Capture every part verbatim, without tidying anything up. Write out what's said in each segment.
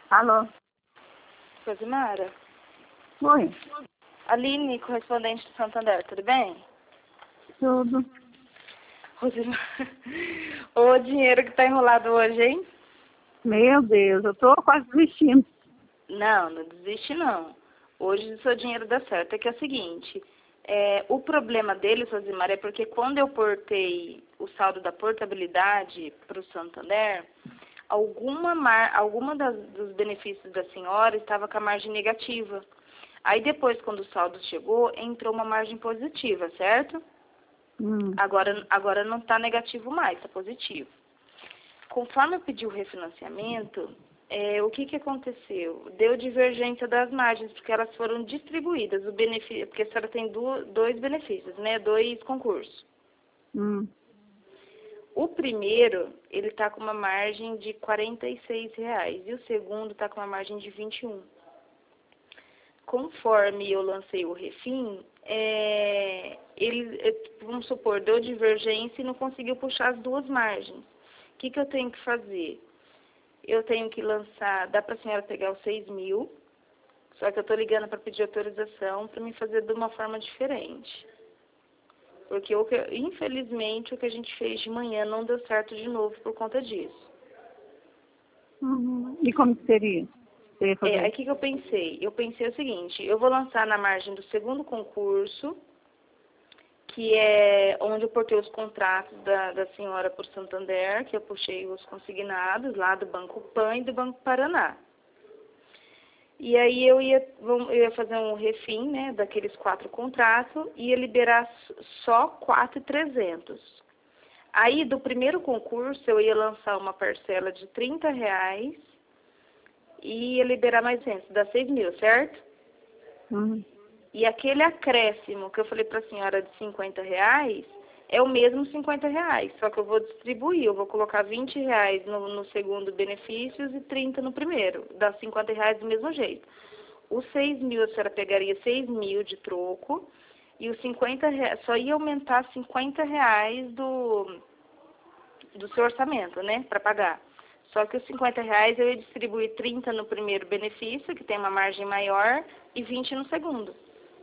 Alô? Rosimara? Oi, Aline, correspondente do Santander, tudo bem? tudo. Rosimara, o dinheiro que tá enrolado hoje, hein? Meu Deus, eu tô quase desistindo. Não, não desiste não. Hoje o seu dinheiro dá certo. É que é o seguinte, é, o problema deles, Rosimara, é porque quando eu portei o saldo da portabilidade para o Santander, alguma, mar, alguma das, dos benefícios da senhora estava com a margem negativa. Aí depois, quando o saldo chegou, entrou uma margem positiva, certo? Hum. Agora, agora não está negativo mais, está positivo. Conforme eu pedi o refinanciamento, é, o que, que aconteceu? Deu divergência das margens, porque elas foram distribuídas. O benefício, porque a senhora tem do, dois benefícios, né? Dois concursos. Hum. O primeiro, ele está com uma margem de quarenta e seis reais e o segundo está com uma margem de vinte e um. Conforme eu lancei o refim, é, ele, vamos supor, deu divergência e não conseguiu puxar as duas margens. O que, que eu tenho que fazer? Eu tenho que lançar, dá para a senhora pegar os seis mil, só que eu estou ligando para pedir autorização para me fazer de uma forma diferente. Porque, o que, infelizmente, o que a gente fez de manhã não deu certo de novo por conta disso. Uhum. E como que seria? Você ia fazer? É, aí o que, que eu pensei? Eu pensei o seguinte, eu vou lançar na margem do segundo concurso, que é onde eu portei os contratos da, da senhora por Santander, que eu puxei os consignados lá do Banco Pan e do Banco Paraná. E aí eu ia, eu ia fazer um refim, né, daqueles quatro contratos e ia liberar só quatro mil e trezentos. Aí do primeiro concurso eu ia lançar uma parcela de trinta reais e ia liberar mais cem, dá seis mil, certo? Uhum. E aquele acréscimo que eu falei para a senhora de cinquenta reais, é o mesmo cinquenta reais, só que eu vou distribuir, eu vou colocar vinte reais no, no segundo benefícios e trinta no primeiro, dá cinquenta reais do mesmo jeito. Os seis mil, a senhora pegaria seis mil de troco, e os cinquenta reais, só ia aumentar cinquenta reais do, do seu orçamento, né, para pagar. Só que os cinquenta reais eu ia distribuir trinta no primeiro benefício, que tem uma margem maior, e vinte no segundo.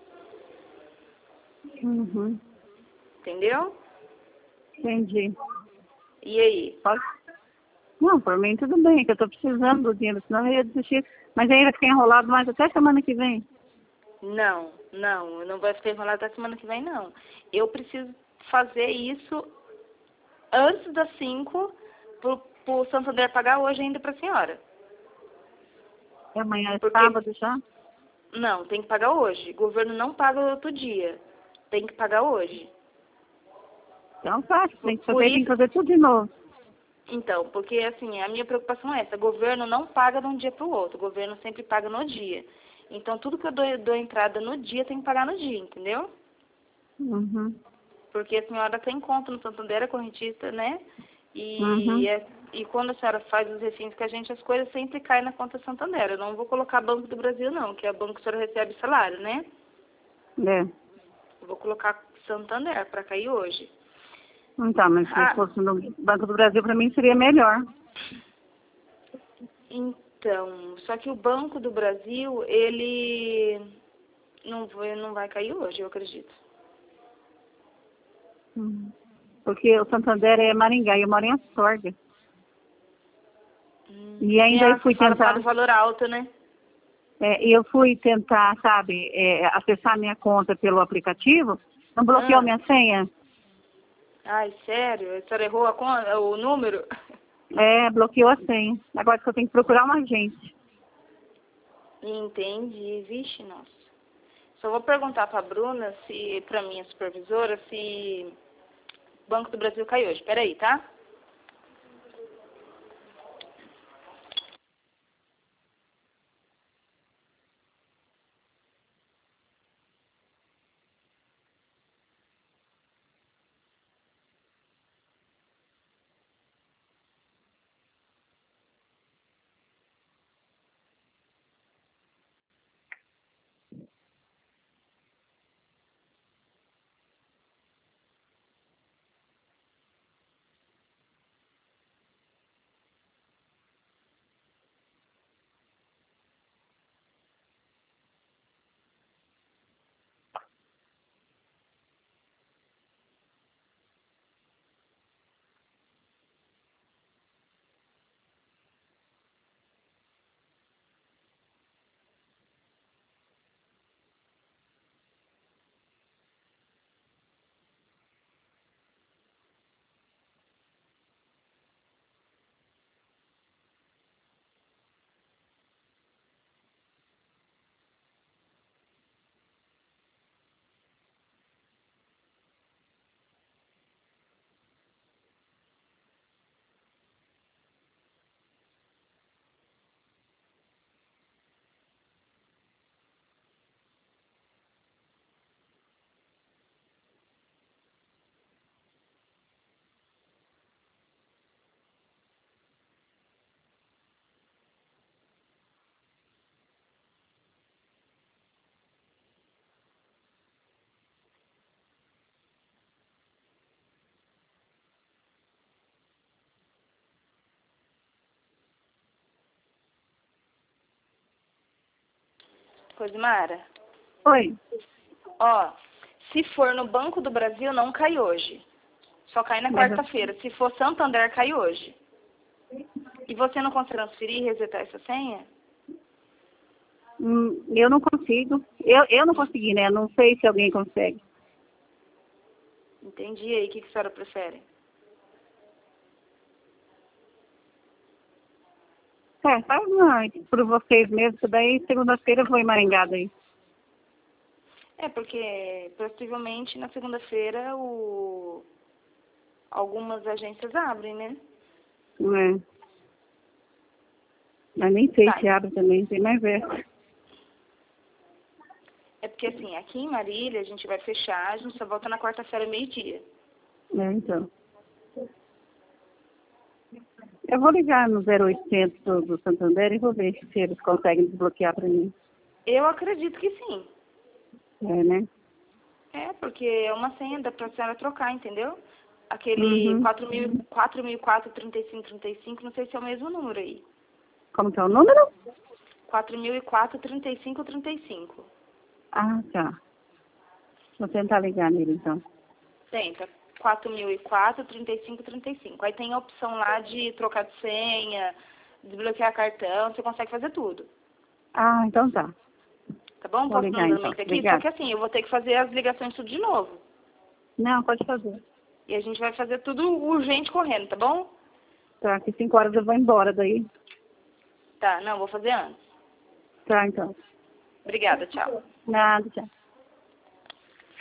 Uhum. Entendeu? Entendi. E aí? Pode? Não, por mim tudo bem, que eu tô precisando do dinheiro, senão eu ia desistir. Mas ainda fica enrolado mais até semana que vem. Não, não, não vai ficar enrolado até semana que vem, não. Eu preciso fazer isso antes das cinco, pro, pro Santander pagar hoje ainda pra senhora. E amanhã é Porque, sábado já? não, tem que pagar hoje. O governo não paga outro dia. Tem que pagar hoje. Então tá, Por, tem que por fazer, tem que isso, fazer tudo de novo. então, porque assim, a minha preocupação é essa, o governo não paga de um dia para o outro, o governo sempre paga no dia. Então, tudo que eu dou, dou entrada no dia, tem que pagar no dia, entendeu? Uhum. Porque a senhora tem conta no Santander, é correntista, né? E, Uhum. é, e quando a senhora faz os refins com a gente, as coisas sempre caem na conta Santander. Eu não vou colocar Banco do Brasil, não, que é o banco que a senhora recebe salário, né? É. Eu vou colocar Santander para cair hoje. Então, mas se Ah, fosse no Banco do Brasil, para mim seria melhor. então, só que o Banco do Brasil, ele não vai, não vai cair hoje, eu acredito. Uhum. Porque o Santander é Maringá e eu moro em Astorga. Hum, E tem ainda eu a que fui fala tentar, para o valor alto, né? é, eu fui tentar, sabe, é, acessar minha conta pelo aplicativo, não bloqueou Ah, minha senha. ai, sério? A senhora errou a conta, o número? É, bloqueou a senha. Agora que eu tenho que procurar uma agente. Entendi, vixe, nossa. Só vou perguntar para a Bruna, se, para minha supervisora, se o Banco do Brasil caiu hoje. Peraí, tá? Cosimara, Oi. ó, se for no Banco do Brasil, não cai hoje. Só cai na Mas- quarta-feira. Se for Santander, cai hoje. E você não consegue transferir e resetar essa senha? Hum, eu não consigo. Eu, eu não consegui, né? Não sei se alguém consegue. Entendi. Aí, o que, que a senhora prefere? É, faz uma, por vocês mesmo, que daí segunda-feira eu vou em Maringá daí. É, porque possivelmente na segunda-feira o... algumas agências abrem, né? Não é? Mas nem sei Tá. se abre também, tem mais essa. É porque assim, aqui em Marília a gente vai fechar, a gente só volta na quarta-feira meio-dia. É, então. Eu vou ligar no zero oitocentos do, do Santander e vou ver se eles conseguem desbloquear para mim. Eu acredito que sim. É, né? É, porque é uma senha, dá pra senhora trocar, entendeu? Aquele Uhum. quatro mil, quatro mil e quatro, trinta e cinco, trinta e cinco, não sei se é o mesmo número aí. Como que é o número? quatro mil e quatro, trinta e cinco, trinta e cinco. Ah, tá. Vou tentar ligar nele, então. Tenta. quatro mil e quatro, trinta e cinco, trinta e cinco. Aí tem a opção lá de trocar de senha, desbloquear cartão, você consegue fazer tudo. Ah, então tá. Tá bom? Vou Posso dar ligar, um então. momento aqui? Só Obrigada. que assim, eu vou ter que fazer as ligações tudo de novo. Não, pode fazer. E a gente vai fazer tudo urgente correndo, tá bom? Tá, que cinco horas eu vou embora daí. Tá, não, vou fazer antes. Tá, então. Obrigada, tchau. Nada, tchau.